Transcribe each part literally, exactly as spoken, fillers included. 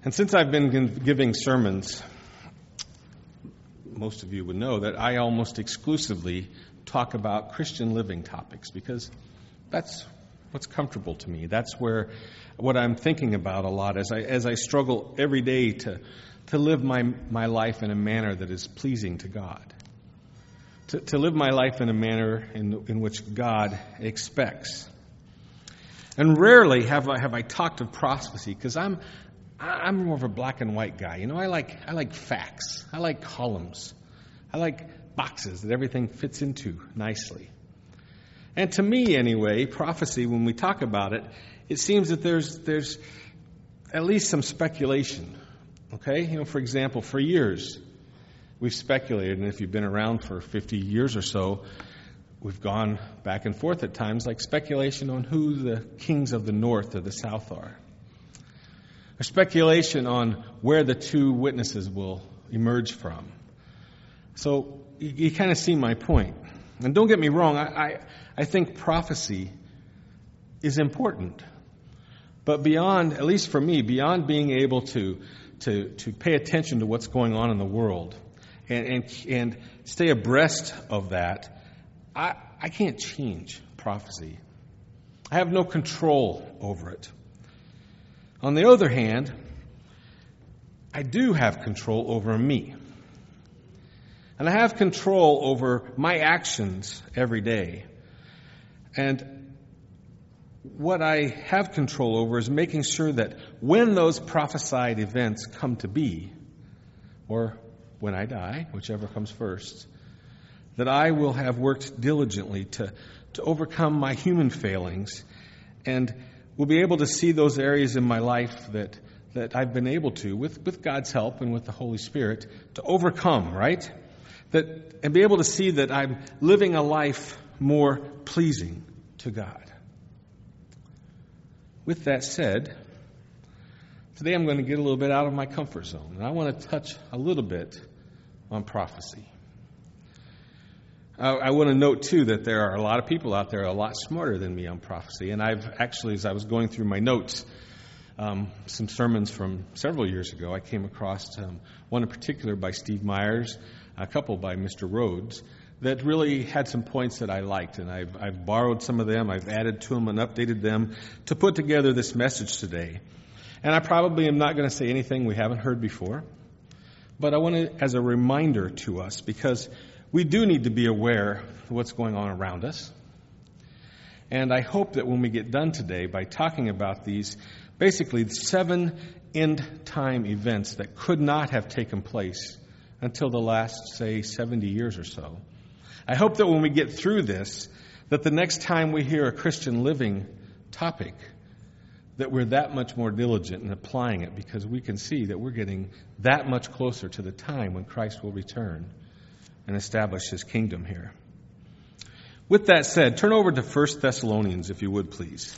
And since I've been giving sermons, most of you would know that I almost exclusively talk about Christian living topics because that's what's comfortable to me. That's where what I'm thinking about a lot as I as I struggle every day to to live my my life in a manner that is pleasing to God. To to live my life in a manner in in which God expects. And rarely have I have I talked of prophecy because I'm I'm more of a black and white guy. You know, I like I like facts. I like columns. I like boxes that everything fits into nicely. And to me, anyway, prophecy, when we talk about it, it seems that there's there's at least some speculation. Okay? You know, for example, for years, we've speculated, and if you've been around for fifty years or so, we've gone back and forth at times, like speculation on who the kings of the north or the south are. Or speculation on where the two witnesses will emerge from. So you, you kind of see my point. And don't get me wrong, I, I, I think prophecy is important. But beyond, at least for me, beyond being able to to, to pay attention to what's going on in the world and, and, and stay abreast of that, I, I can't change prophecy. I have no control over it. On the other hand, I do have control over me. And I have control over my actions every day. And what I have control over is making sure that when those prophesied events come to be, or when I die, whichever comes first, that I will have worked diligently to, to overcome my human failings and will be able to see those areas in my life that, that I've been able to, with, with God's help and with the Holy Spirit, to overcome, right? That, and be able to see that I'm living a life more pleasing to God. With that said, today I'm going to get a little bit out of my comfort zone, and I want to touch a little bit on prophecy. I, I want to note, too, that there are a lot of people out there a lot smarter than me on prophecy, and I've actually, as I was going through my notes, um, some sermons from several years ago, I came across um, one in particular by Steve Myers, a couple by Mister Rhodes, that really had some points that I liked, and I've, I've borrowed some of them, I've added to them and updated them to put together this message today. And I probably am not going to say anything we haven't heard before, but I want to, as a reminder to us, because we do need to be aware of what's going on around us. And I hope that when we get done today by talking about these, basically seven end-time events that could not have taken place until the last, say, seventy years or so. I hope that when we get through this, that the next time we hear a Christian living topic, that we're that much more diligent in applying it, because we can see that we're getting that much closer to the time when Christ will return and establish His kingdom here. With that said, turn over to First Thessalonians, if you would, please.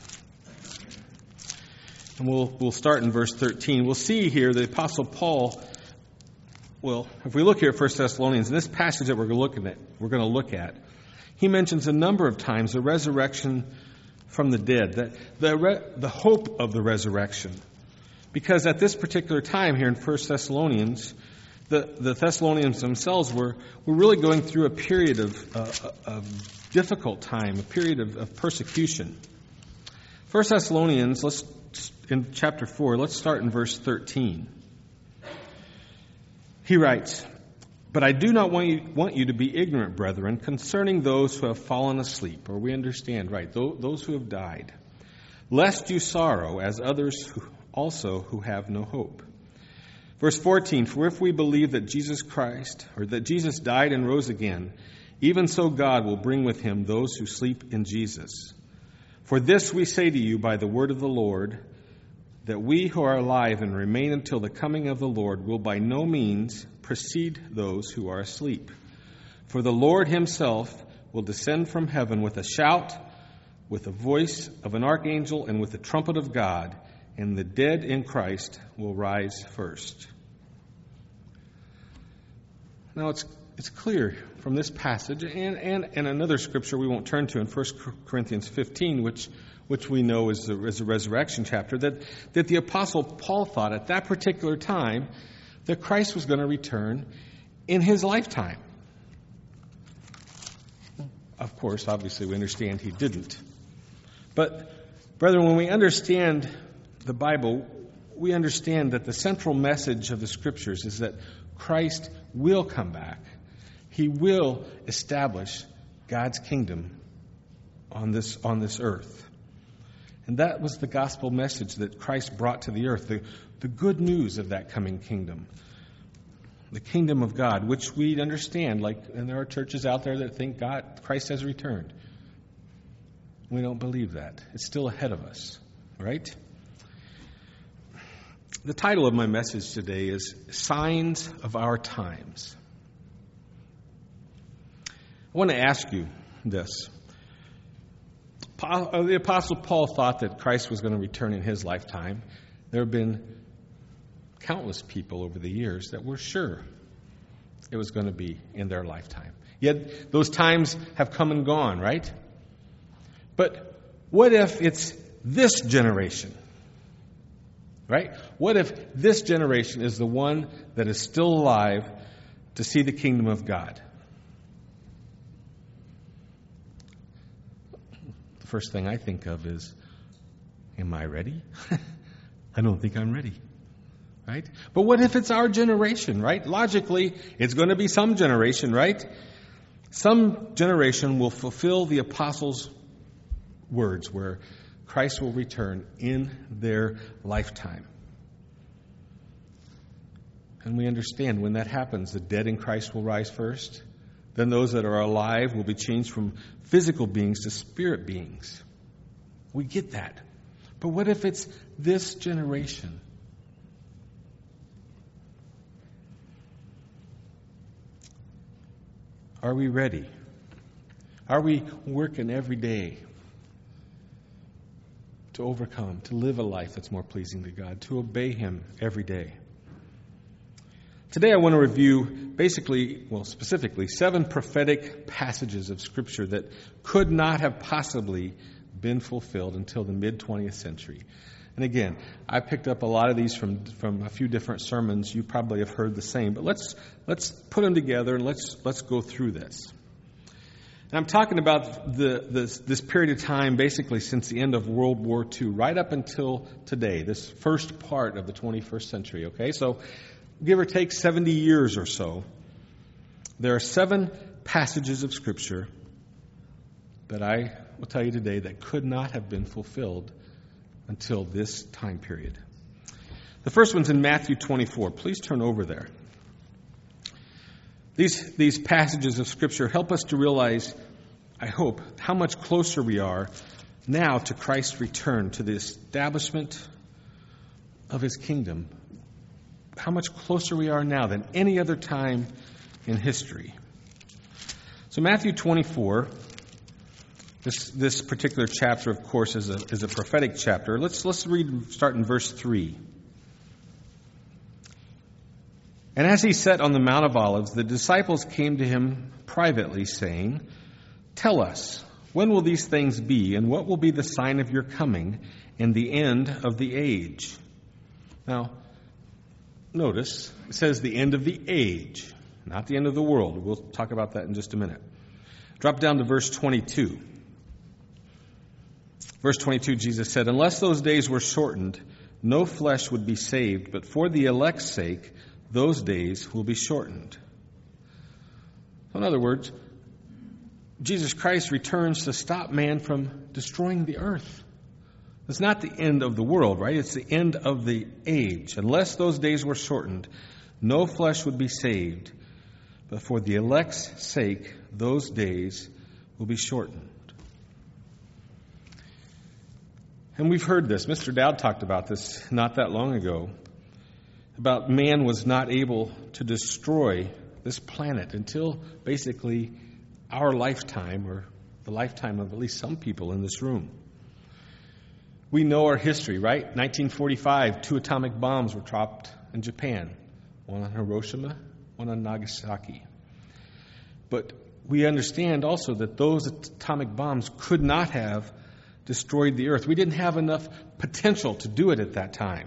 And we'll we'll start in verse thirteen. We'll see here the Apostle Paul. Well, if we look here at First Thessalonians, in this passage that we're looking at, we're going to look at, he mentions a number of times the resurrection from the dead, that the re, the hope of the resurrection. Because at this particular time here in First Thessalonians, the, the Thessalonians themselves were, were really going through a period of, uh, of difficult time, a period of, of persecution. First Thessalonians, let's in chapter four, let's start in verse thirteen. He writes, "But I do not want you, want you to be ignorant, brethren, concerning those who have fallen asleep," or we understand, right, those who have died, "lest you sorrow as others who also who have no hope." Verse fourteen, "For if we believe that Jesus Christ, or that Jesus died and rose again, even so God will bring with Him those who sleep in Jesus. For this we say to you by the word of the Lord, that we who are alive and remain until the coming of the Lord will by no means precede those who are asleep. For the Lord Himself will descend from heaven with a shout, with the voice of an archangel, and with the trumpet of God, and the dead in Christ will rise first." Now it's it's clear from this passage and, and, and another scripture we won't turn to in First Corinthians fifteen, which which we know is the, is the resurrection chapter, that, that the Apostle Paul thought at that particular time that Christ was going to return in his lifetime. Of course, obviously, we understand he didn't. But, brethren, when we understand the Bible, we understand that the central message of the Scriptures is that Christ will come back. He will establish God's kingdom on this, on this earth. And that was the gospel message that Christ brought to the earth, the, the good news of that coming kingdom. The kingdom of God, which we understand, like, and there are churches out there that think God, Christ has returned. We don't believe that. It's still ahead of us, right? The title of my message today is Signs of Our Times. I want to ask you this. The Apostle Paul thought that Christ was going to return in his lifetime. There have been countless people over the years that were sure it was going to be in their lifetime. Yet those times have come and gone, right? But what if it's this generation? Right? What if this generation is the one that is still alive to see the kingdom of God? The first thing I think of is, am I ready? I don't think I'm ready. Right? But what if it's our generation, right? Logically, it's going to be some generation, right? Some generation will fulfill the apostles' words where Christ will return in their lifetime. And we understand when that happens, the dead in Christ will rise first. Then those that are alive will be changed from physical beings to spirit beings. We get that. But what if it's this generation? Are we ready? Are we working every day to overcome, to live a life that's more pleasing to God, to obey Him every day? Today I want to review basically, well, specifically, seven prophetic passages of Scripture that could not have possibly been fulfilled until the mid-twentieth century. And again, I picked up a lot of these from from a few different sermons. You probably have heard the same, but let's let's put them together and let's let's go through this. And I'm talking about the this this period of time, basically since the end of World War Two, right up until today. This first part of the twenty-first century. Okay, so give or take seventy years or so. There are seven passages of Scripture that I will tell you today that could not have been fulfilled until this time period. The first one's in Matthew twenty-four. Please turn over there. These, these passages of Scripture help us to realize, I hope, how much closer we are now to Christ's return, to the establishment of His kingdom. How much closer we are now than any other time in history. So Matthew twenty-four, this this particular chapter, of course, is a is a prophetic chapter. Let's let's read, start in verse three. And as he sat on the Mount of Olives, the disciples came to him privately, saying, "Tell us, when will these things be, and what will be the sign of your coming and the end of the age?" Now, notice, it says the end of the age, not the end of the world. We'll talk about that in just a minute. Drop down to verse twenty-two. Verse twenty-two, Jesus said, "Unless those days were shortened, no flesh would be saved, but for the elect's sake, those days will be shortened." In other words, Jesus Christ returns to stop man from destroying the earth. It's not the end of the world, right? It's the end of the age. Unless those days were shortened, no flesh would be saved. But for the elect's sake, those days will be shortened. And we've heard this. Mister Dowd talked about this not that long ago, about man was not able to destroy this planet until basically our lifetime, or the lifetime of at least some people in this room. We know our history, right? nineteen forty-five, two atomic bombs were dropped in Japan. One on Hiroshima, one on Nagasaki. But we understand also that those atomic bombs could not have destroyed the earth. We didn't have enough potential to do it at that time.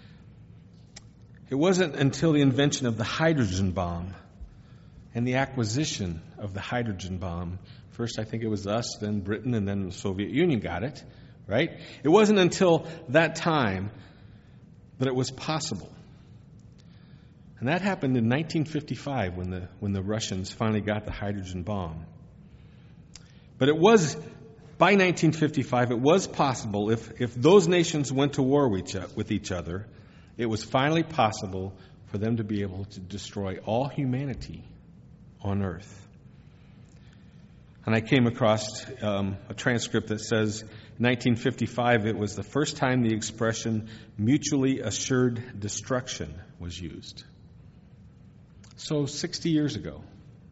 It wasn't until the invention of the hydrogen bomb and the acquisition of the hydrogen bomb. First, I think it was us, then Britain, and then the Soviet Union got it, right? It wasn't until that time that it was possible. And that happened in nineteen fifty-five when the when the Russians finally got the hydrogen bomb. But it was, by nineteen fifty-five, it was possible, if, if those nations went to war with each, with each other, it was finally possible for them to be able to destroy all humanity on earth. And I came across um, a transcript that says, in nineteen fifty-five, it was the first time the expression mutually assured destruction was used. So sixty years ago,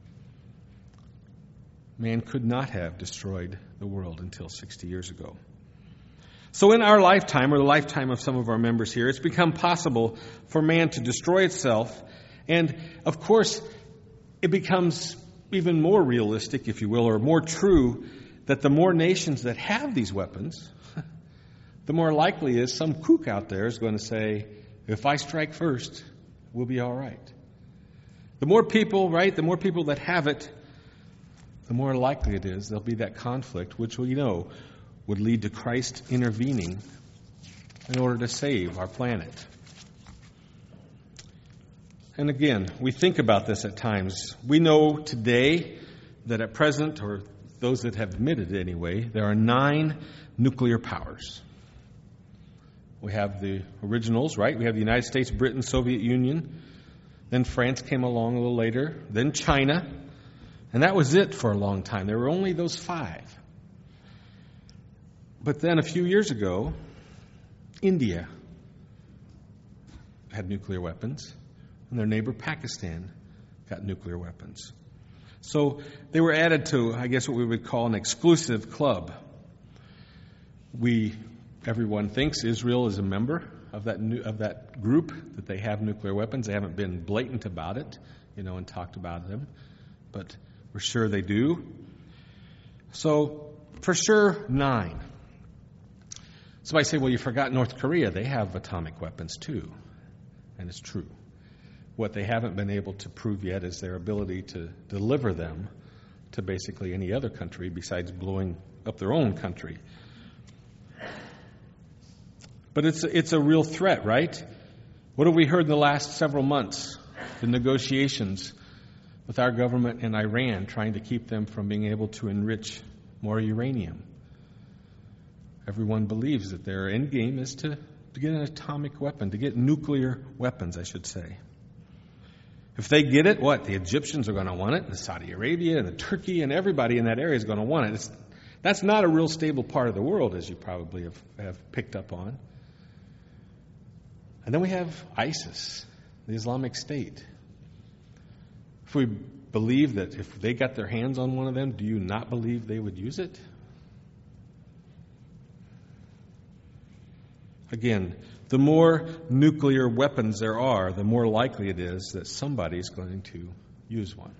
man could not have destroyed the world until sixty years ago. So in our lifetime, or the lifetime of some of our members here, it's become possible for man to destroy itself. And, of course, it becomes even more realistic, if you will, or more true, that the more nations that have these weapons, the more likely is some kook out there is going to say, if I strike first, we'll be all right. The more people, right, the more people that have it, the more likely it is there'll be that conflict, which we know would lead to Christ intervening in order to save our planet. And again, we think about this at times. We know today that at present, or those that have admitted it anyway, there are nine nuclear powers. We have the originals, right? We have the United States, Britain, Soviet Union. Then France came along a little later. Then China. And that was it for a long time. There were only those five. But then a few years ago, India had nuclear weapons, and their neighbor Pakistan got nuclear weapons. So they were added to, I guess, what we would call an exclusive club. We, everyone thinks Israel is a member of that new, of that group, that they have nuclear weapons. They haven't been blatant about it, you know, and talked about them, but we're sure they do. So for sure, nine. Somebody say, well, you forgot North Korea. They have atomic weapons too. And it's true. What they haven't been able to prove yet is their ability to deliver them to basically any other country besides blowing up their own country. But it's, it's a real threat, right? What have we heard in the last several months? The negotiations with our government and Iran, trying to keep them from being able to enrich more uranium. Everyone believes that their end game is to, to get an atomic weapon, to get nuclear weapons, I should say. If they get it, what? The Egyptians are going to want it, and Saudi Arabia and the Turkey and everybody in that area is going to want it. It's, that's not a real stable part of the world, as you probably have, have picked up on. And then we have ISIS, the Islamic State. If we believe that if they got their hands on one of them, do you not believe they would use it? Again, the more nuclear weapons there are, the more likely it is that somebody is going to use one.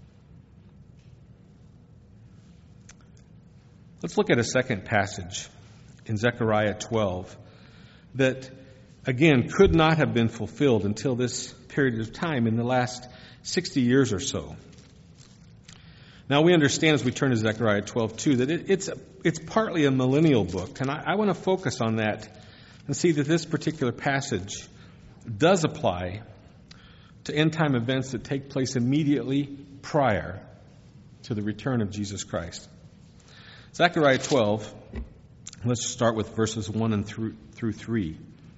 Let's look at a second passage in Zechariah twelve that, again, could not have been fulfilled until this period of time in the last sixty years or so. Now, we understand as we turn to Zechariah twelve two that it, it's, a, it's partly a millennial book, and I, I want to focus on that and see that this particular passage does apply to end-time events that take place immediately prior to the return of Jesus Christ. Zechariah twelve, let's start with verses one and through, through three.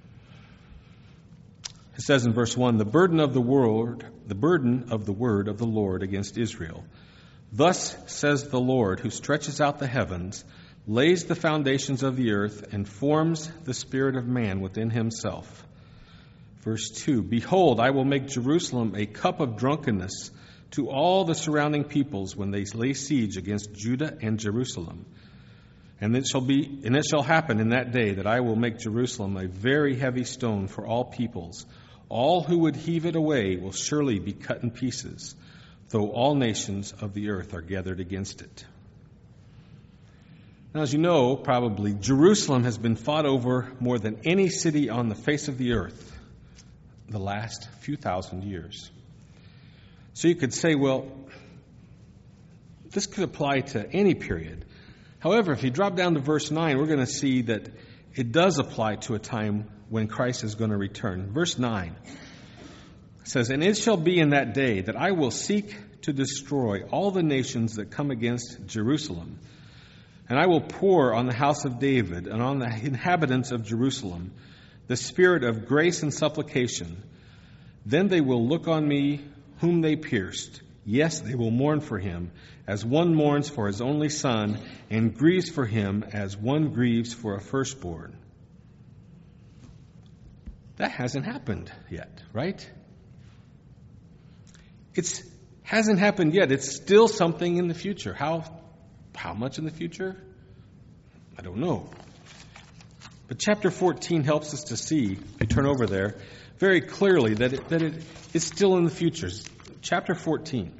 It says in verse one, the burden of the word, the burden of the word of the Lord against Israel. Thus says the Lord, who stretches out the heavens, lays the foundations of the earth, and forms the spirit of man within himself. Verse two, behold, I will make Jerusalem a cup of drunkenness to all the surrounding peoples when they lay siege against Judah and Jerusalem. And it shall be, and it shall happen in that day that I will make Jerusalem a very heavy stone for all peoples. All who would heave it away will surely be cut in pieces, though all nations of the earth are gathered against it. Now, as you know, probably, Jerusalem has been fought over more than any city on the face of the earth the last few thousand years. So you could say, well, this could apply to any period. However, if you drop down to verse nine, we're going to see that it does apply to a time when Christ is going to return. Verse nine says, "And it shall be in that day that I will seek to destroy all the nations that come against Jerusalem. And I will pour on the house of David and on the inhabitants of Jerusalem the spirit of grace and supplication. Then they will look on me whom they pierced. Yes, they will mourn for him, as one mourns for his only son, and grieves for him as one grieves for a firstborn." That hasn't happened yet, right? It hasn't happened yet. It's still something in the future. How, how much in the future? I don't know. But chapter fourteen helps us to see, if you turn over there, very clearly that it, that it is still in the future. Chapter fourteen.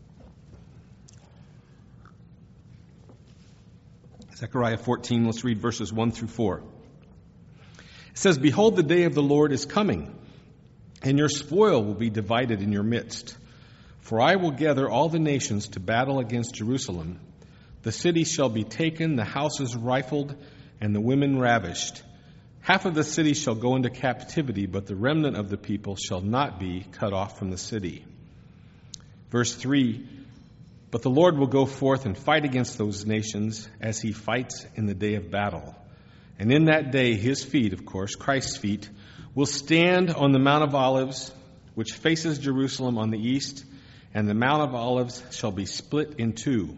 Zechariah fourteen, let's read verses one through four. It says, "Behold, the day of the Lord is coming, and your spoil will be divided in your midst. For I will gather all the nations to battle against Jerusalem. The city shall be taken, the houses rifled, and the women ravished. Half of the city shall go into captivity, but the remnant of the people shall not be cut off from the city." Verse three, "But the Lord will go forth and fight against those nations as he fights in the day of battle. And in that day his feet," of course, Christ's feet, "will stand on the Mount of Olives, which faces Jerusalem on the east, and the Mount of Olives shall be split in two."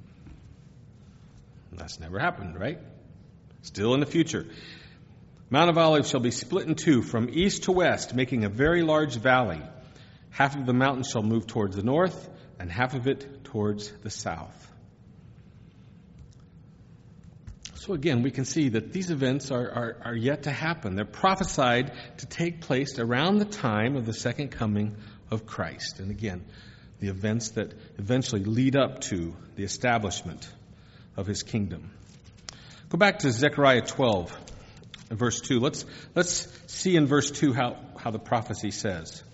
That's never happened, right? Still in the future. "Mount of Olives shall be split in two from east to west, making a very large valley. Half of the mountain shall move towards the north, and half of it towards the south." So again, we can see that these events are, are, are yet to happen. They're prophesied to take place around the time of the second coming of Christ. And again, the events that eventually lead up to the establishment of his kingdom. Go back to Zechariah twelve, verse two. Let's, let's see in verse two how, how the prophecy says.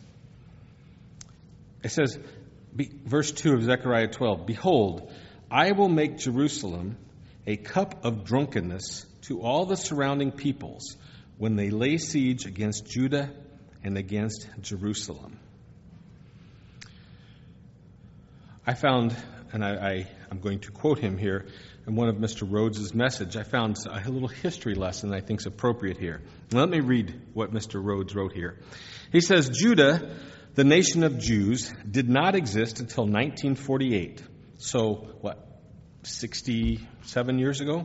It says, be, verse two of Zechariah twelve, "Behold, I will make Jerusalem a cup of drunkenness to all the surrounding peoples when they lay siege against Judah and against Jerusalem." I found, and I, I, I'm going to quote him here, in one of Mister Rhodes' message, I found a little history lesson that I think is appropriate here. Now, let me read what Mister Rhodes wrote here. He says, "Judah, the nation of Jews, did not exist until nineteen forty-eight. So, what, sixty-seven years ago?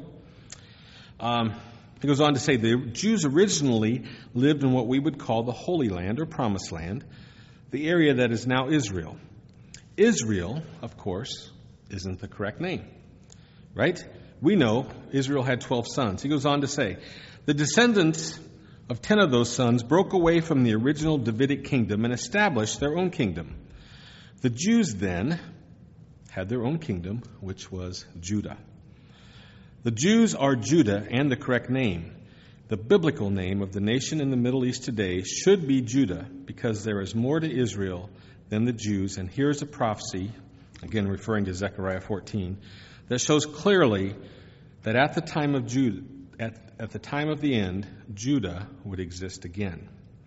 Um, he goes on to say, the Jews originally lived in what we would call the Holy Land or Promised Land, the area that is now Israel. Israel, of course, isn't the correct name, right? We know Israel had twelve sons. He goes on to say, the descendants of ten of those sons broke away from the original Davidic kingdom and established their own kingdom. The Jews then had their own kingdom, which was Judah. The Jews are Judah and the correct name. The biblical name of the nation in the Middle East today should be Judah, because there is more to Israel than the Jews. And here's a prophecy, again referring to Zechariah fourteen, that shows clearly that at the time of Judah, at, at the time of the end, Judah would exist again.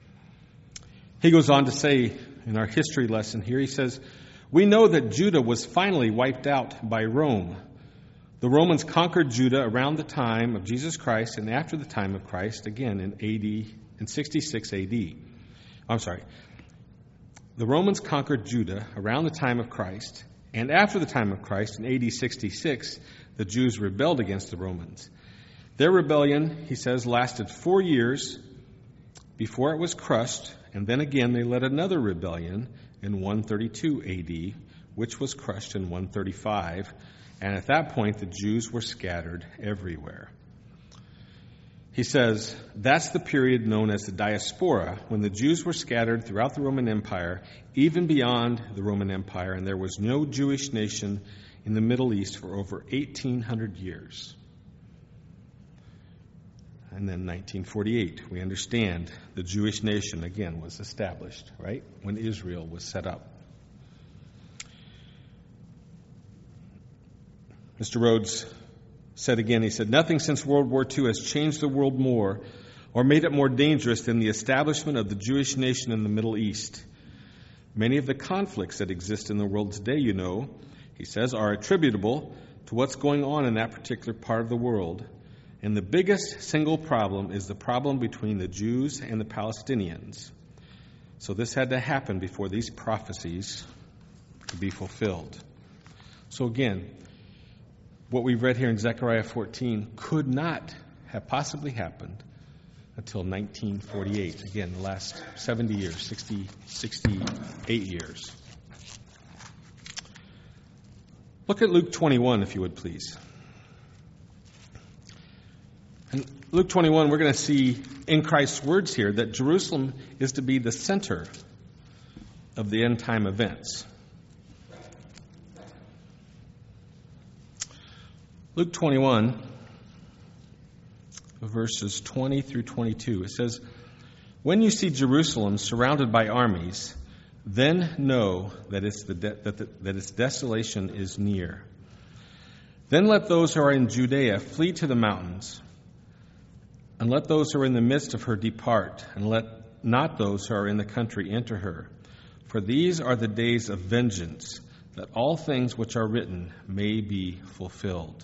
He goes on to say in our history lesson here, he says, "We know that Judah was finally wiped out by Rome. The Romans conquered Judah around the time of Jesus Christ and after the time of Christ, again in A D, in sixty-six A D. I'm sorry. The Romans conquered Judah around the time of Christ, and after the time of Christ, in A D sixty-six, the Jews rebelled against the Romans. Their rebellion, he says, lasted four years before it was crushed, and then again they led another rebellion in one thirty-two A D, which was crushed in one thirty-five, and at that point the Jews were scattered everywhere." He says, that's the period known as the diaspora, when the Jews were scattered throughout the Roman Empire, even beyond the Roman Empire, and there was no Jewish nation in the Middle East for over eighteen hundred years. And then nineteen forty-eight, we understand the Jewish nation, again, was established, right? When Israel was set up. Mister Rhodes said again, he said, nothing since World War Two has changed the world more or made it more dangerous than the establishment of the Jewish nation in the Middle East. Many of the conflicts that exist in the world today, you know, he says, are attributable to what's going on in that particular part of the world. And the biggest single problem is the problem between the Jews and the Palestinians. So this had to happen before these prophecies could be fulfilled. So again, what we've read here in Zechariah fourteen could not have possibly happened until nineteen forty-eight. Again, the last seventy years, sixty, sixty-eight years. Look at Luke twenty-one, if you would, please. In Luke twenty-one, we're going to see in Christ's words here that Jerusalem is to be the center of the end time events. Luke twenty-one, verses twenty through twenty-two, it says, when you see Jerusalem surrounded by armies, then know that its, the de- that, the, that its desolation is near. Then let those who are in Judea flee to the mountains, and let those who are in the midst of her depart, and let not those who are in the country enter her. For these are the days of vengeance, that all things which are written may be fulfilled.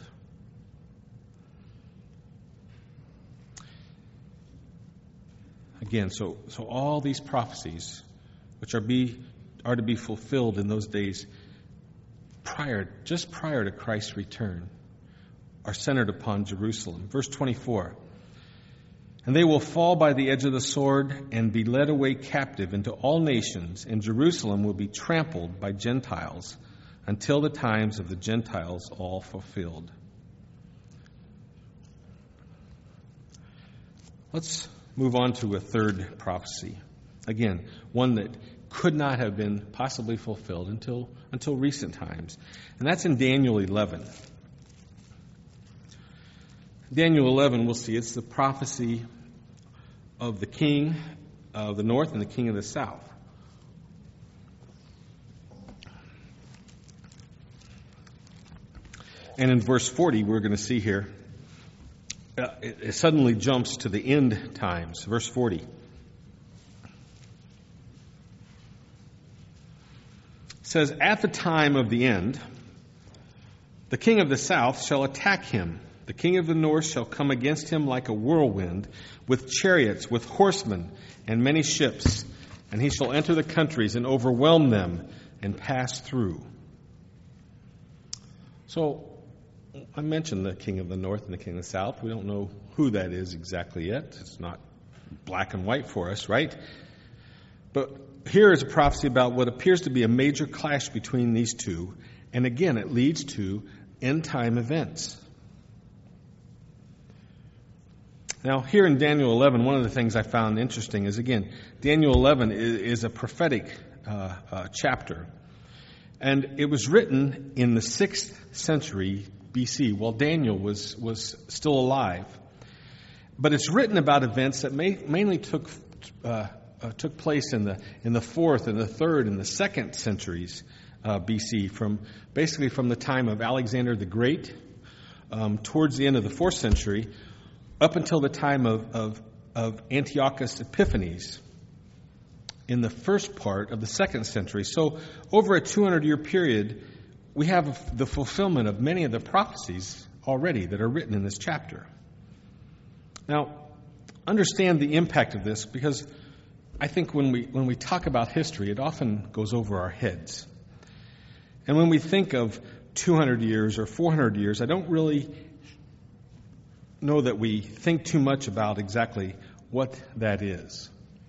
Again, so, so all these prophecies, which are be are to be fulfilled in those days prior, just prior to Christ's return, are centered upon Jerusalem. Verse twenty-four, and they will fall by the edge of the sword and be led away captive into all nations, and Jerusalem will be trampled by Gentiles until the times of the Gentiles all fulfilled. Let's move on to a third prophecy. Again, one that could not have been possibly fulfilled until, until recent times. And that's in Daniel eleven. Daniel eleven, we'll see, it's the prophecy of the king of the north and the king of the south. And in verse forty, we're going to see here, uh, it, it suddenly jumps to the end times. Verse forty. It says, at the time of the end, the king of the south shall attack him. The king of the north shall come against him like a whirlwind, with chariots, with horsemen, and many ships. And he shall enter the countries and overwhelm them and pass through. So, I mentioned the king of the north and the king of the south. We don't know who that is exactly yet. It's not black and white for us, right? But here is a prophecy about what appears to be a major clash between these two. And again, it leads to end-time events. Now, here in Daniel eleven, one of the things I found interesting is, again, Daniel eleven is, is a prophetic uh, uh, chapter. And it was written in the sixth century B C, while Daniel was, was still alive. But it's written about events that may, mainly took uh, uh, took place in the in the fourth and the third and the second centuries uh, B C, from basically from the time of Alexander the Great um, towards the end of the fourth century, up until the time of, of, of Antiochus Epiphanes in the first part of the second century. So over a two hundred year period, we have the fulfillment of many of the prophecies already that are written in this chapter. Now, understand the impact of this, because I think when we when we talk about history, it often goes over our heads. And when we think of two hundred years or four hundred years, I don't really know that we think too much about exactly what that is.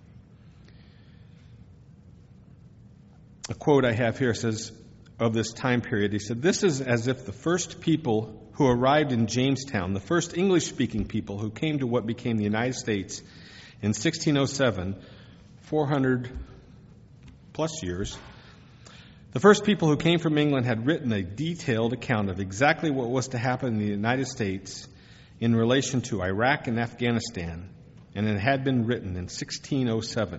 A quote I have here says of this time period, he said, "This is as if the first people who arrived in Jamestown, the first English-speaking people who came to what became the United States in sixteen oh seven, four hundred plus years, the first people who came from England had written a detailed account of exactly what was to happen in the United States in relation to Iraq and Afghanistan, and it had been written in sixteen oh seven.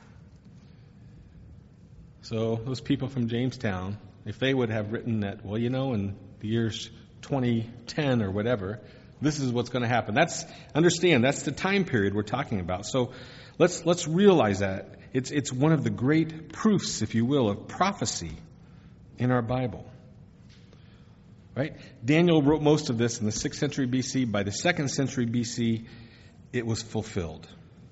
So those people from Jamestown, if they would have written that, well, you know, in the years twenty ten or whatever, this is what's going to happen. That's, understand, that's the time period we're talking about. So let's let's realize that. It's it's one of the great proofs, if you will, of prophecy in our Bible. Right? Daniel wrote most of this in the sixth century B C. By the second century B C, it was fulfilled.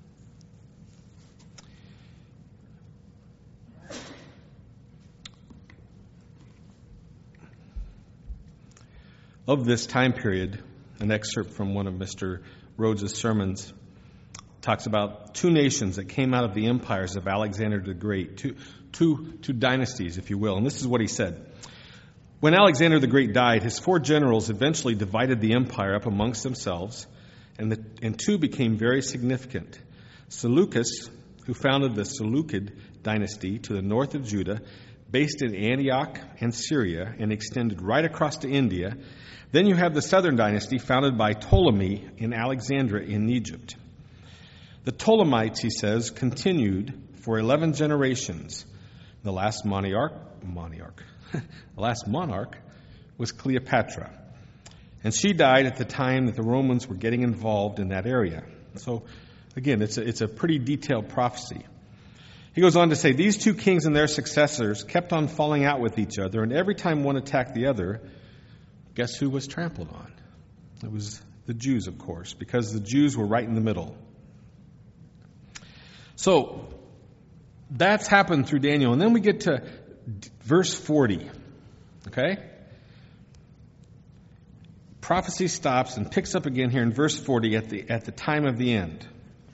Of this time period, an excerpt from one of Mister Rhodes' sermons talks about two nations that came out of the empires of Alexander the Great, two, two, two dynasties, if you will. And this is what he said. When Alexander the Great died, his four generals eventually divided the empire up amongst themselves, and, the, and two became very significant. Seleucus, who founded the Seleucid dynasty to the north of Judah, based in Antioch and Syria, and extended right across to India. Then you have the southern dynasty founded by Ptolemy in Alexandria in Egypt. The Ptolemites, he says, continued for eleven generations. The last monarch, monarch, the last monarch was Cleopatra. And she died at the time that the Romans were getting involved in that area. So, again, it's a, it's a pretty detailed prophecy. He goes on to say, these two kings and their successors kept on falling out with each other, and every time one attacked the other, guess who was trampled on? It was the Jews, of course, because the Jews were right in the middle. So, that's happened through Daniel. And then we get to verse forty. Okay? Prophecy stops and picks up again here in verse forty at the, at the time of the end.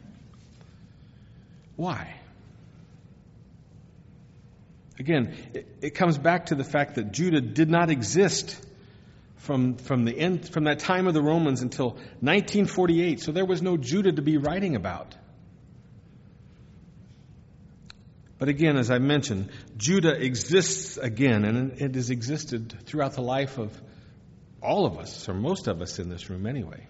Why? Again, it, it comes back to the fact that Judah did not exist from, from the end, from that time of the Romans until nineteen forty-eight. So there was no Judah to be writing about. But again, as I mentioned, Judah exists again, and it has existed throughout the life of all of us, or most of us in this room anyway.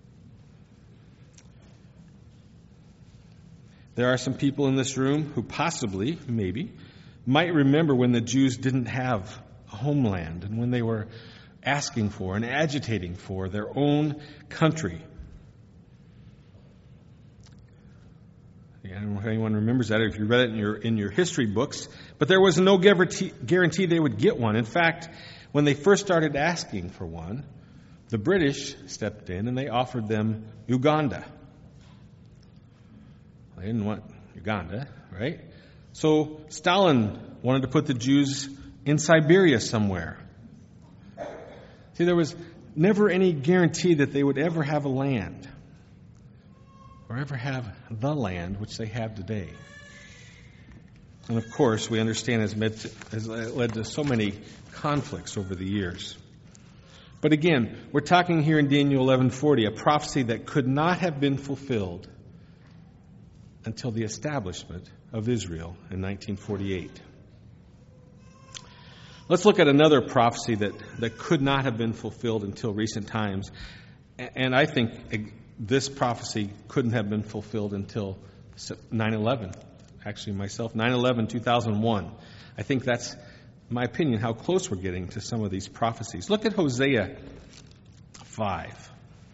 There are some people in this room who possibly, maybe, might remember when the Jews didn't have a homeland and when they were asking for and agitating for their own country. I don't know if anyone remembers that or if you read it in your in your history books, but there was no guarantee, guarantee they would get one. In fact, when they first started asking for one, the British stepped in and they offered them Uganda. They didn't want Uganda, right? So Stalin wanted to put the Jews in Siberia somewhere. See, there was never any guarantee that they would ever have a land or ever have the land which they have today. And of course, we understand has, met, has led to so many conflicts over the years. But again, we're talking here in Daniel eleven forty, a prophecy that could not have been fulfilled until the establishment of Israel in nineteen forty-eight. Let's look at another prophecy that, that could not have been fulfilled until recent times. And I think this prophecy couldn't have been fulfilled until nine eleven. Actually, myself, nine eleven two thousand one. I think that's, in my opinion, how close we're getting to some of these prophecies. Look at Hosea five.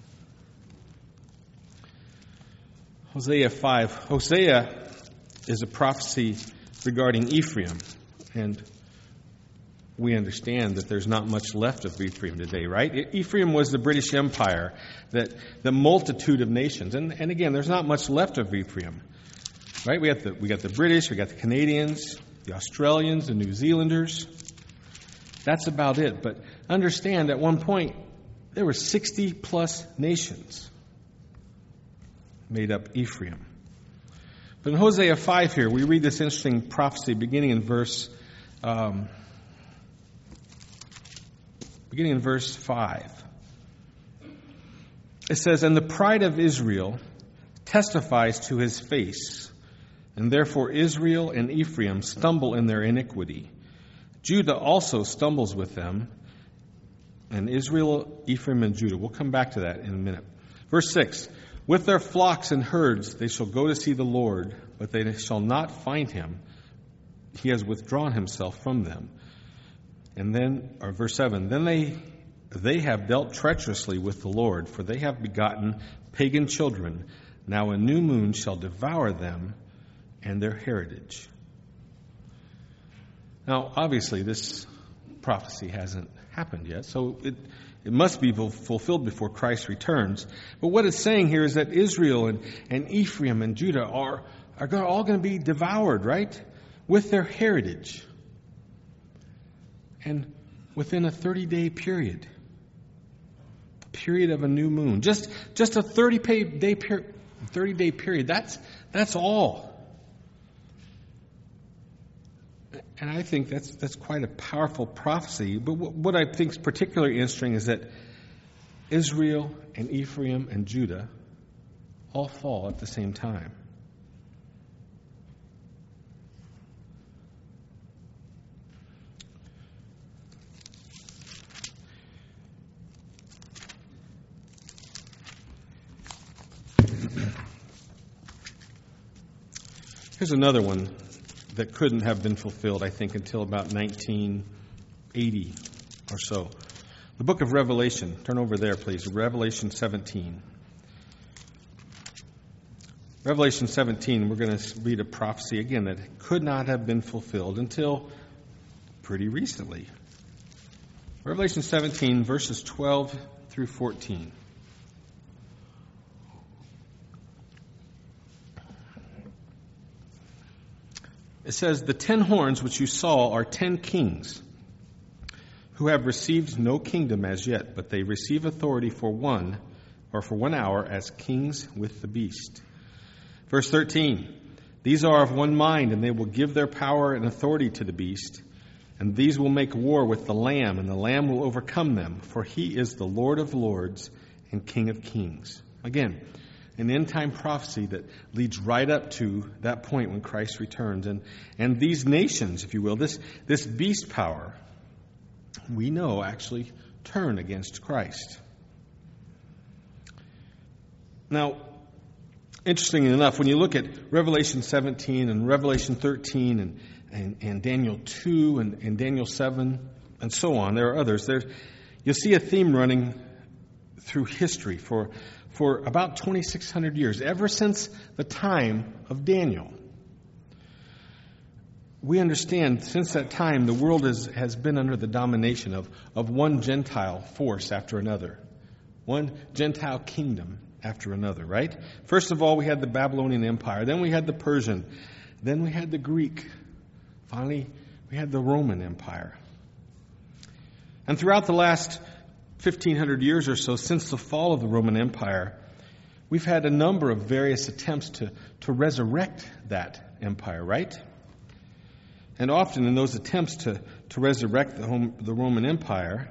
Hosea five. Hosea is a prophecy regarding Ephraim. And we understand that there's not much left of Ephraim today, right? Ephraim was the British Empire, that the multitude of nations. And, and again, there's not much left of Ephraim, right? We got the we got the British, we got the Canadians, the Australians, the New Zealanders. That's about it. But understand, at one point, there were sixty plus nations made up Ephraim. But in Hosea five here, we read this interesting prophecy beginning in verse um, beginning in verse five. It says, "And the pride of Israel testifies to his face, and therefore Israel and Ephraim stumble in their iniquity. Judah also stumbles with them, and Israel, Ephraim, and Judah." We'll come back to that in a minute. Verse six, with their flocks and herds they shall go to see the Lord, but they shall not find him. He has withdrawn himself from them. And then, or verse seven, then they they have dealt treacherously with the Lord, for they have begotten pagan children. Now a new moon shall devour them and their heritage. Now, obviously, this prophecy hasn't happened yet, so it, it must be fulfilled before Christ returns. But what it's saying here is that Israel and, and Ephraim and Judah are, are all going to be devoured, right? With their heritage. And within a thirty-day period. Period of a new moon. Just just a thirty-day period. thirty-day period. That's that's all. And I think that's that's quite a powerful prophecy. But what I think is particularly interesting is that Israel and Ephraim and Judah all fall at the same time. Here's another one that couldn't have been fulfilled, I think, until about nineteen eighty or so. The book of Revelation. Turn over there, please. Revelation seventeen. Revelation seventeen, we're going to read a prophecy again that could not have been fulfilled until pretty recently. Revelation seventeen, verses twelve through fourteen. It says, the ten horns which you saw are ten kings who have received no kingdom as yet, but they receive authority for one or for one hour as kings with the beast. Verse thirteen, these are of one mind, and they will give their power and authority to the beast, and these will make war with the Lamb, and the Lamb will overcome them, for he is the Lord of lords and King of kings. Again, an end-time prophecy that leads right up to that point when Christ returns. And, and these nations, if you will, this, this beast power, we know actually turn against Christ. Now, interestingly enough, when you look at Revelation seventeen and Revelation thirteen and, and, and Daniel two and, and Daniel seven and so on, there are others, there, you'll see a theme running through history for for about twenty-six hundred years, ever since the time of Daniel. We understand since that time the world is, has been under the domination of, of one Gentile force after another, one Gentile kingdom after another, right? First of all, we had the Babylonian Empire, then we had the Persian, then we had the Greek, finally we had the Roman Empire. And throughout the last fifteen hundred years or so, since the fall of the Roman Empire, we've had a number of various attempts to, to resurrect that empire, right? And often in those attempts to, to resurrect the, home, the Roman Empire,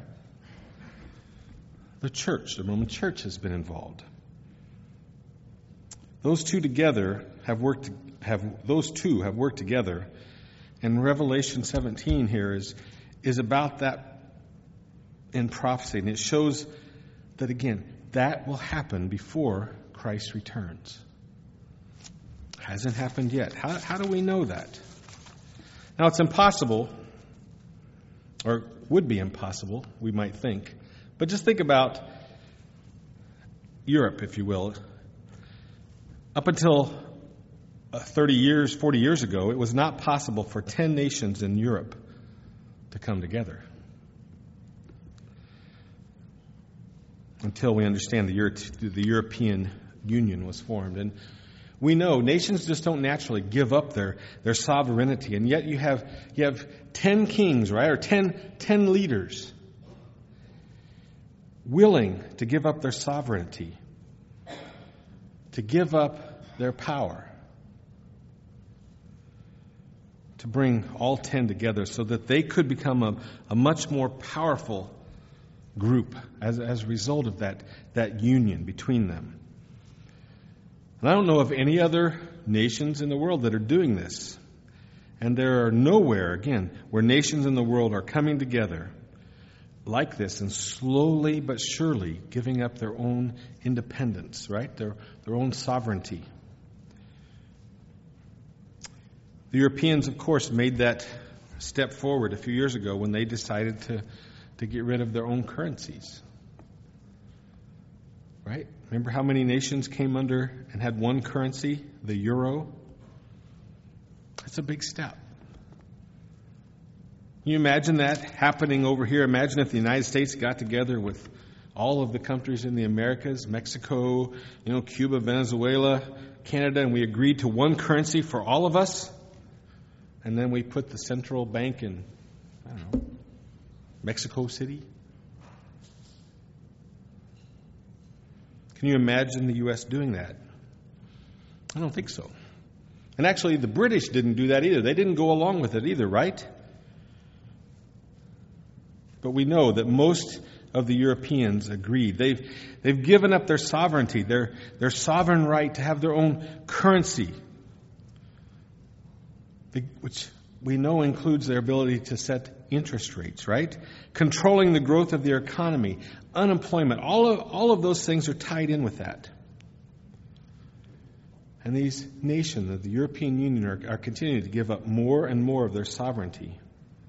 the church, the Roman church has been involved. Those two together have worked, have, those two have worked together, and Revelation seventeen here is, is about that in prophecy, and it shows that, again, that will happen before Christ returns. Hasn't happened yet. How, how do we know that? Now, it's impossible, or would be impossible, we might think, but just think about Europe, if you will. Up until thirty years, forty years ago, it was not possible for ten nations in Europe to come together. Until we understand the, Euro- the European Union was formed. And we know nations just don't naturally give up their, their sovereignty. And yet you have you have ten kings, right, or ten, ten leaders willing to give up their sovereignty, to give up their power, to bring all ten together so that they could become a, a much more powerful group as, as a result of that, that union between them. And I don't know of any other nations in the world that are doing this. And there are nowhere, again, where nations in the world are coming together like this and slowly but surely giving up their own independence, right? Their, their own sovereignty. The Europeans, of course, made that step forward a few years ago when they decided to, to get rid of their own currencies. Right? Remember how many nations came under and had one currency, the euro? That's a big step. Can you imagine that happening over here? Imagine if the United States got together with all of the countries in the Americas, Mexico, you know, Cuba, Venezuela, Canada, and we agreed to one currency for all of us. And then we put the central bank in, I don't know, Mexico City. Can you imagine the U S doing that? I don't think so. And actually, the British didn't do that either. They didn't go along with it either, right? But we know that most of the Europeans agreed. They've, they've given up their sovereignty, their, their sovereign right to have their own currency, which we know includes their ability to set interest rates, right? Controlling the growth of their economy, unemployment, all of, all of those things are tied in with that. And these nations of the European Union are, are continuing to give up more and more of their sovereignty.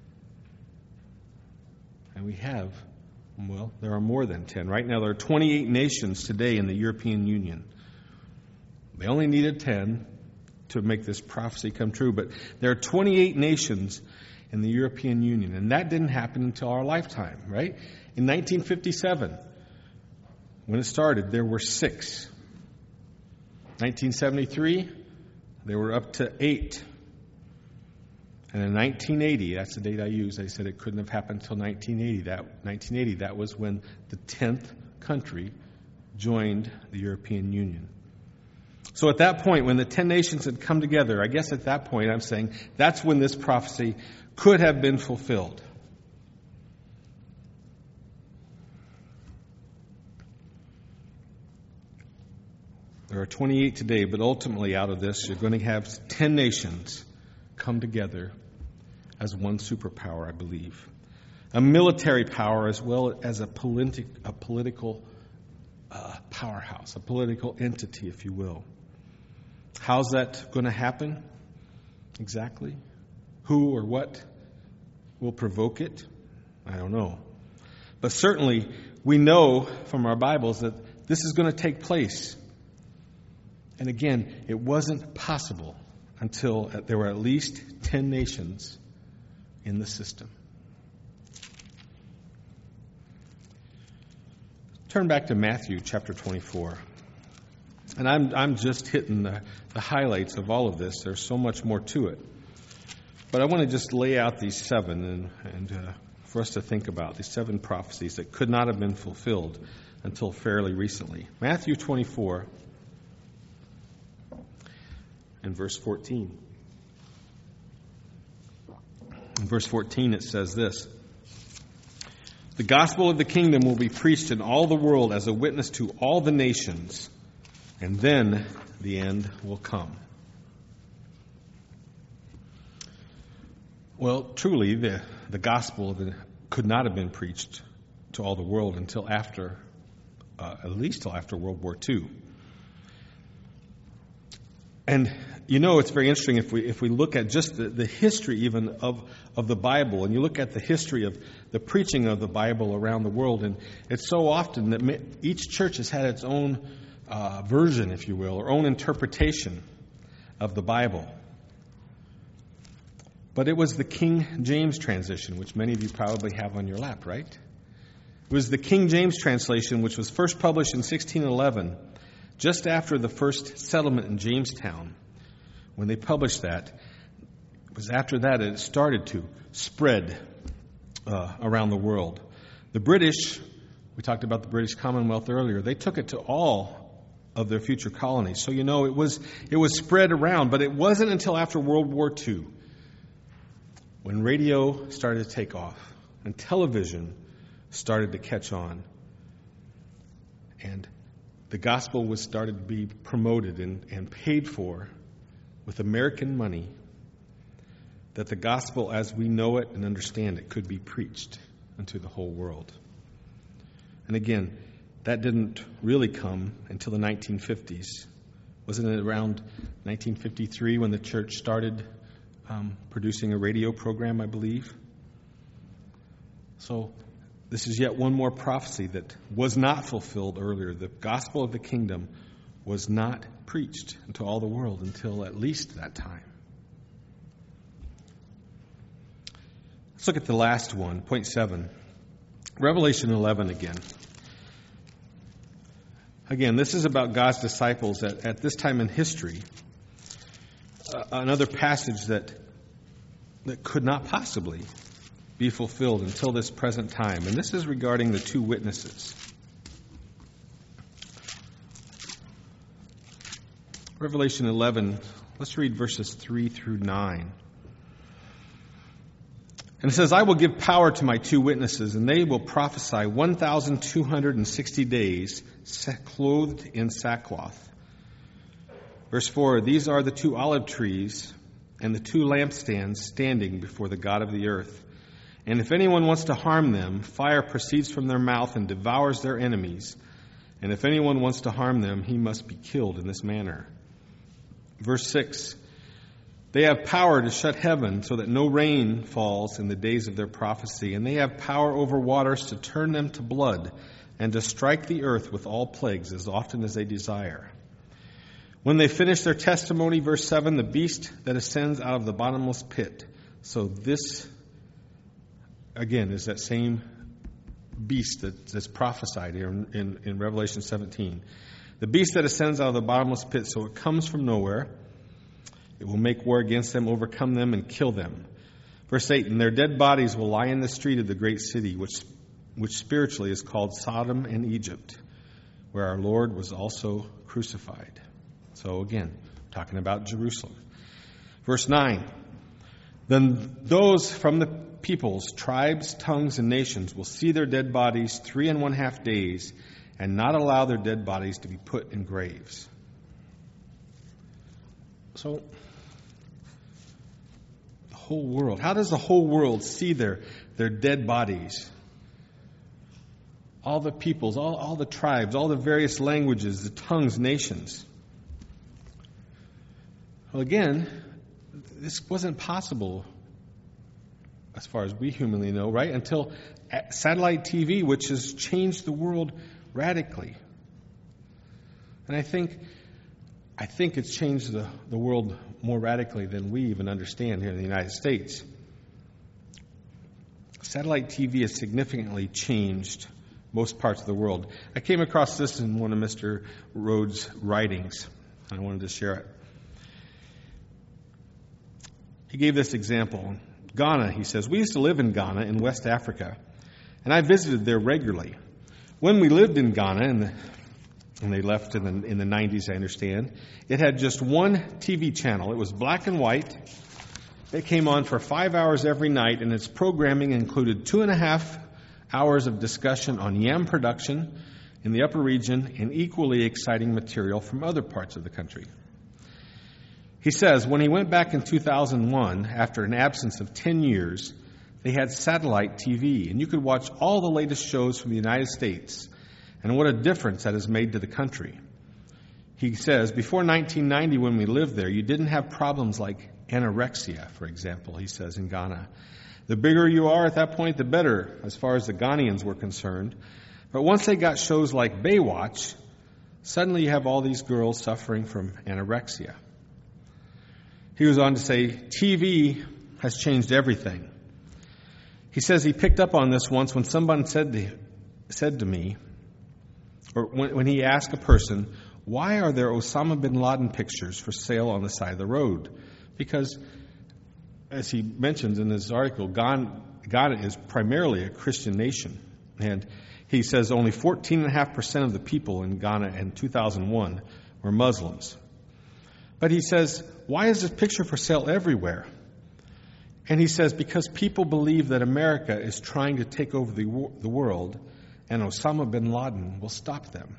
And we have, well, there are more than ten. Right now there are twenty-eight nations today in the European Union. They only needed ten to make this prophecy come true, but there are twenty-eight nations in the European Union, and that didn't happen until our lifetime, right? In nineteen fifty-seven, when it started, there were six. nineteen seventy-three, there were up to eight. And in nineteen eighty, that's the date I used, they said it couldn't have happened until nineteen eighty. That nineteen eighty, that was when the tenth country joined the European Union. So at that point, when the ten nations had come together, I guess at that point I'm saying that's when this prophecy could have been fulfilled. There are twenty-eight today, but ultimately out of this, you're going to have ten nations come together as one superpower, I believe. A military power as well as a, politi- a political uh, powerhouse, a political entity, if you will. How's that going to happen exactly? Who or what will provoke it? I don't know. But certainly, we know from our Bibles that this is going to take place. And again, it wasn't possible until there were at least ten nations in the system. Turn back to Matthew chapter twenty-four. And I'm I'm just hitting the, the highlights of all of this. There's so much more to it. But I want to just lay out these seven and, and uh, for us to think about, these seven prophecies that could not have been fulfilled until fairly recently. Matthew twenty-four and verse fourteen. In verse fourteen it says this: "The gospel of the kingdom will be preached in all the world as a witness to all the nations, and then the end will come." Well, truly, the, the gospel could not have been preached to all the world until after, uh, at least till after World War Two. And you know, it's very interesting if we if we look at just the, the history even of, of the Bible, and you look at the history of the preaching of the Bible around the world, and it's so often that each church has had its own uh, version, if you will, or own interpretation of the Bible. But it was the King James translation, which many of you probably have on your lap, right? It was the King James translation, which was first published in sixteen eleven, just after the first settlement in Jamestown. When they published that, it was after that it started to spread uh, around the world. The British, we talked about the British Commonwealth earlier, they took it to all of their future colonies. So you know it was it was spread around, but it wasn't until after World War Two when radio started to take off and television started to catch on, and the gospel was started to be promoted and, and paid for with American money, that the gospel as we know it and understand it could be preached unto the whole world. And again, that didn't really come until the nineteen fifties. Wasn't it around nineteen fifty-three when the church started um, producing a radio program, I believe? So this is yet one more prophecy that was not fulfilled earlier. The gospel of the kingdom was not preached into all the world until at least that time. Let's look at the last one, point seven. Revelation eleven again. Again, this is about God's disciples at, at this time in history. Uh, another passage that that could not possibly be fulfilled until this present time. And this is regarding the two witnesses. Revelation eleven, let's read verses three through nine. And it says, I will give power to my two witnesses, and they will prophesy one thousand two hundred sixty days, clothed in sackcloth. Verse four, these are the two olive trees and the two lampstands standing before the God of the earth. And if anyone wants to harm them, fire proceeds from their mouth and devours their enemies. And if anyone wants to harm them, he must be killed in this manner. Verse six, they have power to shut heaven so that no rain falls in the days of their prophecy. And they have power over waters to turn them to blood and to strike the earth with all plagues as often as they desire. When they finish their testimony, verse seven, the beast that ascends out of the bottomless pit. So this, again, is that same beast that, that's prophesied here in, in, in Revelation seventeen. The beast that ascends out of the bottomless pit, so it comes from nowhere. It will make war against them, overcome them, and kill them. Verse eight, and their dead bodies will lie in the street of the great city, which, which spiritually is called Sodom and Egypt, where our Lord was also crucified. So again, talking about Jerusalem. Verse nine, then those from the peoples, tribes, tongues, and nations will see their dead bodies three and one half days, and not allow their dead bodies to be put in graves. So, the whole world, how does the whole world see their, their dead bodies? All the peoples, all, all the tribes, all the various languages, the tongues, nations. Well, again, this wasn't possible as far as we humanly know, right? Until satellite T V, which has changed the world radically. And I think I think it's changed the, the world more radically than we even understand here in the United States. Satellite T V has significantly changed most parts of the world. I came across this in one of Mister Rhodes' writings. I wanted to share it. He gave this example. Ghana, he says, we used to live in Ghana in West Africa, and I visited there regularly. When we lived in Ghana, and, the, and they left in the, in the nineties, I understand, it had just one T V channel. It was black and white. It came on for five hours every night, and its programming included two and a half hours of discussion on yam production in the upper region and equally exciting material from other parts of the country. He says, when he went back in two thousand one, after an absence of ten years, they had satellite T V, and you could watch all the latest shows from the United States, and what a difference that has made to the country. He says, before nineteen ninety, when we lived there, you didn't have problems like anorexia, for example, he says, in Ghana. The bigger you are at that point, the better, as far as the Ghanaians were concerned. But once they got shows like Baywatch, suddenly you have all these girls suffering from anorexia. He was on to say, T V has changed everything. He says he picked up on this once when someone said to, said to me, or when, when he asked a person, why are there Osama bin Laden pictures for sale on the side of the road? Because, as he mentions in his article, Ghana, Ghana is primarily a Christian nation. And he says only fourteen point five percent of the people in Ghana in two thousand one were Muslims. But he says, why is this picture for sale everywhere? And he says, because people believe that America is trying to take over the, the world, and Osama bin Laden will stop them.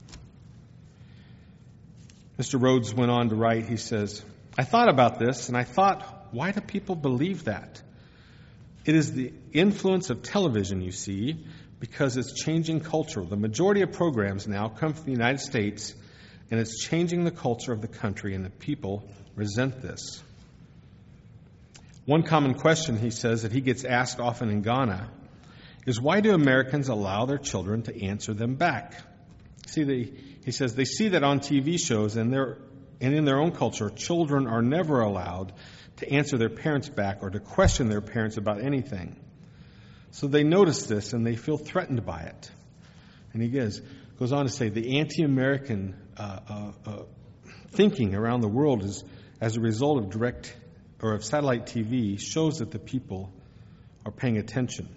Mister Rhodes went on to write, he says, I thought about this, and I thought, why do people believe that? It is the influence of television, you see, because it's changing culture. The majority of programs now come from the United States, and it's changing the culture of the country, and the people resent this. One common question, he says, that he gets asked often in Ghana is, why do Americans allow their children to answer them back? See, they, he says, they see that on T V shows and, their, and in their own culture, children are never allowed to answer their parents back or to question their parents about anything. So they notice this and they feel threatened by it. And he goes, goes on to say the anti-American uh, uh, uh, thinking around the world is as a result of direct or of satellite T V shows that the people are paying attention.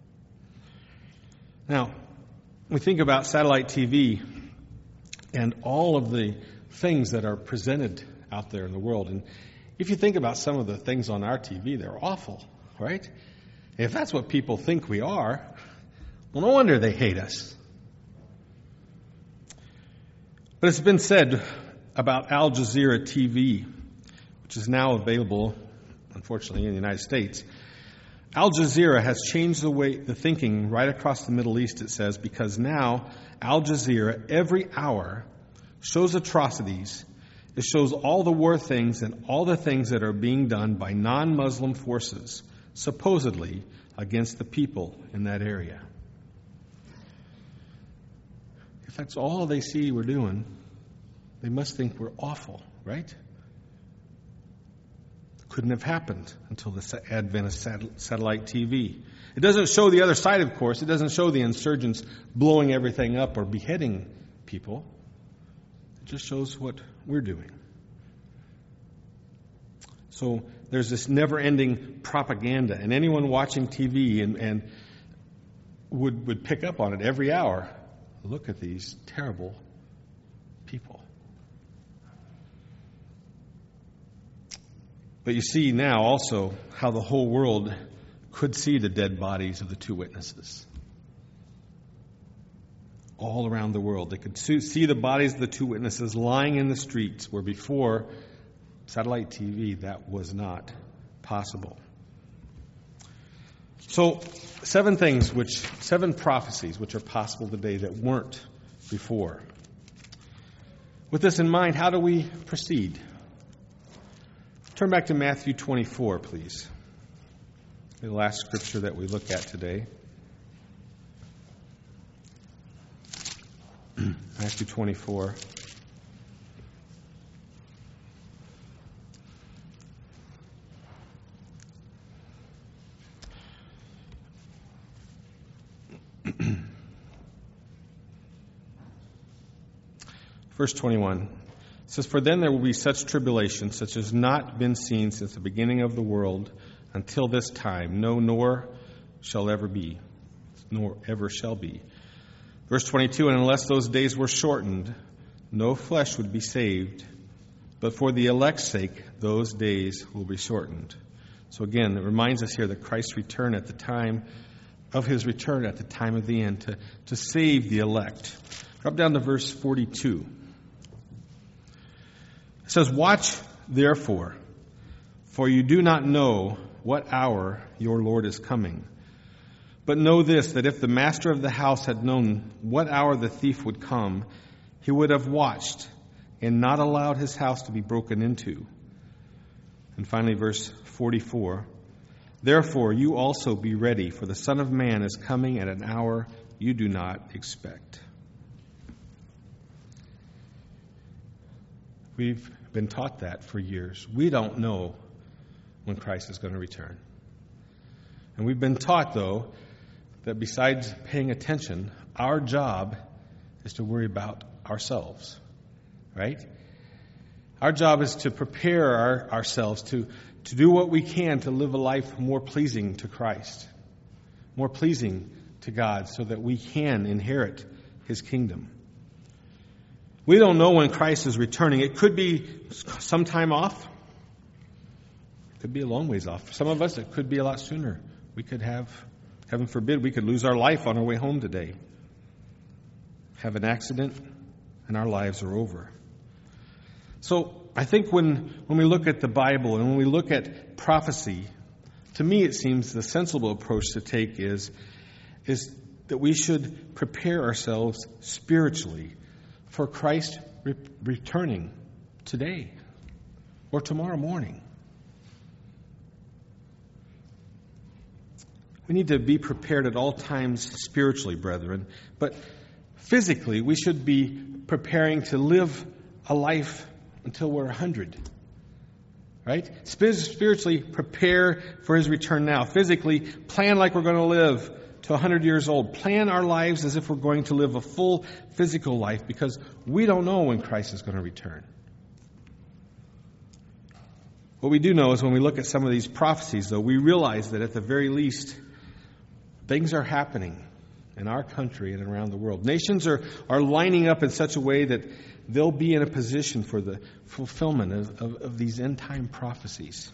Now, we think about satellite T V and all of the things that are presented out there in the world. And if you think about some of the things on our T V, they're awful, right? If that's what people think we are, well, no wonder they hate us. But it's been said about Al Jazeera T V, which is now available, unfortunately, in the United States. Al Jazeera has changed the way the thinking right across the Middle East, it says, because now Al Jazeera every hour shows atrocities. It shows all the war things and all the things that are being done by non-Muslim forces, supposedly against the people in that area. If that's all they see we're doing, they must think we're awful, right? Couldn't have happened until the advent of satellite T V. It doesn't show the other side, of course. It doesn't show the insurgents blowing everything up or beheading people. It just shows what we're doing. So there's this never-ending propaganda, and anyone watching T V and, and would would pick up on it every hour. Look at these terrible people. But you see now also how the whole world could see the dead bodies of the two witnesses. All around the world. They could see the bodies of the two witnesses lying in the streets, where before satellite T V that was not possible. So, seven things which, seven prophecies which are possible today that weren't before. With this in mind, how do we proceed? Turn back to Matthew twenty-four, please. The last scripture that we look at today. Matthew twenty-four. Verse twenty-one. It says, "For then there will be such tribulation, such as has not been seen since the beginning of the world until this time, no, nor shall ever be, nor ever shall be." Verse twenty-two, "And unless those days were shortened, no flesh would be saved, but for the elect's sake, those days will be shortened." So again, it reminds us here that Christ's return at the time of his return at the time of the end to, to save the elect. Drop down to verse forty-two. It says, "Watch therefore, for you do not know what hour your Lord is coming. But know this, that if the master of the house had known what hour the thief would come, he would have watched and not allowed his house to be broken into." And finally, verse forty-four, "Therefore you also be ready, for the Son of Man is coming at an hour you do not expect." We've been taught that for years. We don't know when Christ is going to return. And we've been taught, though, that besides paying attention, our job is to worry about ourselves, right? Our job is to prepare our, ourselves to, to do what we can to live a life more pleasing to Christ, more pleasing to God, so that we can inherit his kingdom. We don't know when Christ is returning. It could be some time off. It could be a long ways off. For some of us, it could be a lot sooner. We could have, heaven forbid, we could lose our life on our way home today. Have an accident, and our lives are over. So I think when, when we look at the Bible and when we look at prophecy, To me, it seems the sensible approach to take is, is that we should prepare ourselves spiritually for Christ re- returning today or tomorrow morning. We need to be prepared at all times spiritually, brethren, but physically we should be preparing to live a life until we're one hundred. Right? Spiritually prepare for His return now. Physically plan like we're going to live to one hundred years old. Plan our lives as if we're going to live a full physical life, because we don't know when Christ is going to return. What we do know is when we look at some of these prophecies, though, we realize that at the very least, things are happening in our country and around the world. Nations are, are lining up in such a way that they'll be in a position for the fulfillment of, of, of these end-time prophecies.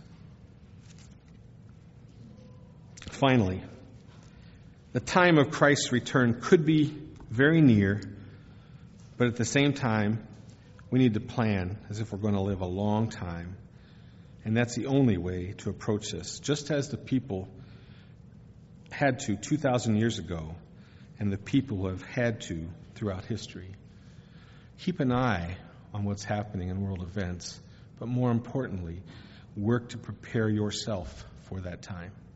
Finally, the time of Christ's return could be very near, but at the same time, we need to plan as if we're going to live a long time. And that's the only way to approach this, just as the people had to two thousand years ago, and the people have had to throughout history. Keep an eye on what's happening in world events, but more importantly, work to prepare yourself for that time.